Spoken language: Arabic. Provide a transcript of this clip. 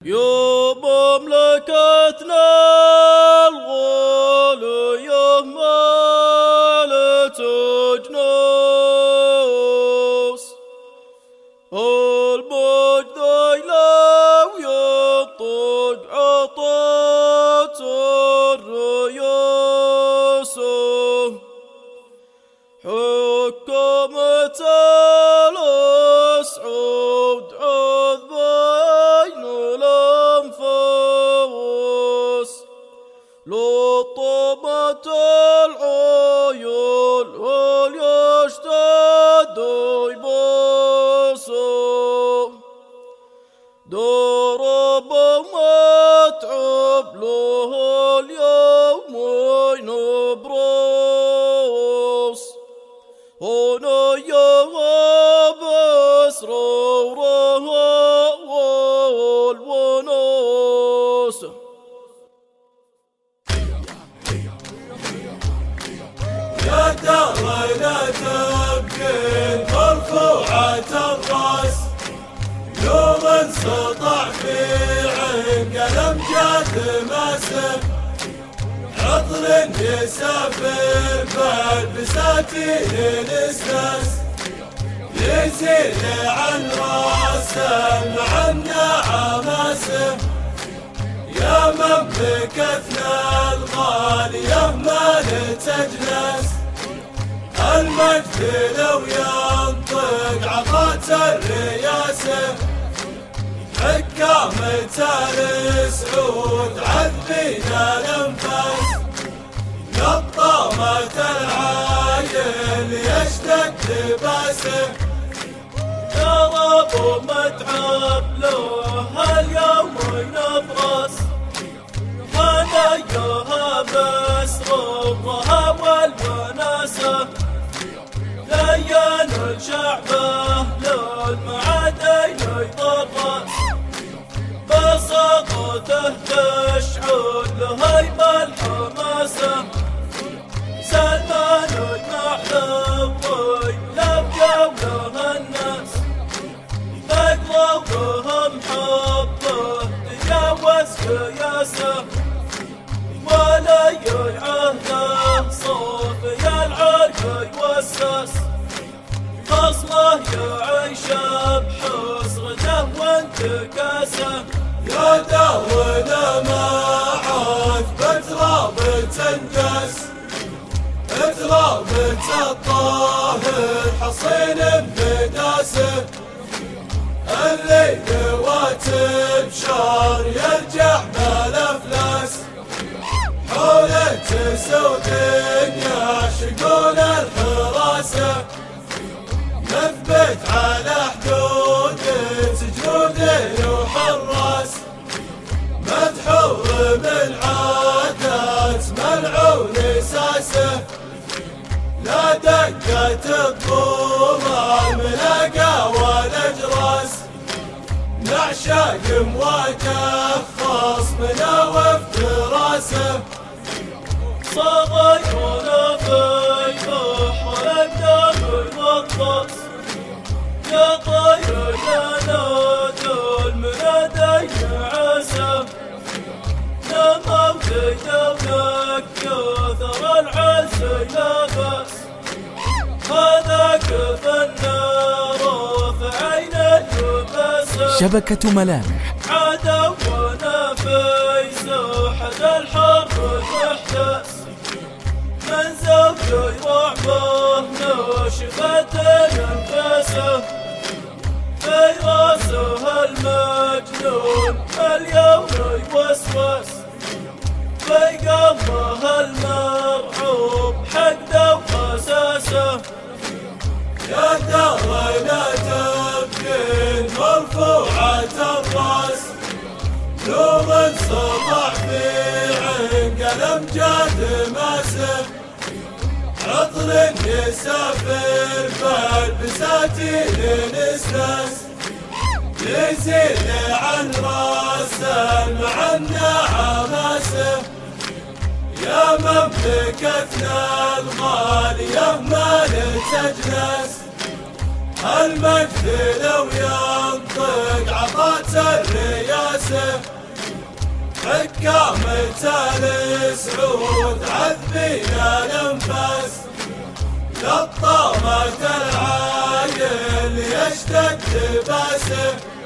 يا مملكتنا الغالية مالت أجناس، المجد لو ينطق عطت الرياسة، حكمت الأسعود عذ بين الأنفاس، لطمت العيون هل يشتد يباسه، ضرب متعب له اليومين براس، هنا يغاب أسرارها والوناس. يا دار لا تبكين مرفوعة الراس، يوم انسطع في عين قلم جاد ماسه، عطر يسافر بالبساتين الاساس، يزيل عن راسه مع النعماسه. يا مملكتنا الغالية مالت أجناس، المجد لو ينطق عطت الرياسة، حكامة السعود عذبنا الأنفاس، نظمت العايل يشتد لباسه، ضرب متعب له اليومين براس، هنيها بأسرارها والوناسة، لين شعبه للمعادين يضرس، بساطته تشعل هيبة الحماسة، سلمان يجمع للضي يبقى وله الناس، بقلوبهم حبه تجاوز قياسه، ولي عهده صافي العرق يوسس، خصمه يعيش بحسرته وانتكاسه. يا داونا ما عاد بترابة تنجس، ترابة الطاهر حصين بداسه، اللي يواتب شار يرجع بالافلاس، حوله تسود يعشقون الحراسه، نثبت على حدود جنوده وحراس، مدحور من عادات ملعون ساسه، لا دقت الظلام لقى والاجراس، نعشاق مواجه خصمنا وافتراسه، صغيرون في بحر الدم يغطس، يا طير ينادى المنادي عسى، نموت دولك كثر العز يلبس، هذاك فالنار في عين اليبسه. شبكة ملامح عدونا في ساحة الحرب تحتس، من زوج رعبه ناشفة أنفاسه، في راسه المجنون اليوم يوسوس، في قلبه المرعوب حقده وخساسه. يا دار لا تبكين مرفوعة الراس، يوم انسطع في عين قلم جاد ماسه، عطر يسافر بالبساتين الاساس، يزيل عن راسه مع النعماسه. يا مملكتنا الغالية مالت أجناس، المجد لو ينطق عطات الرياسة، حكامة السعود عذبين الانفاس، لطامة العايل يشتد باسه.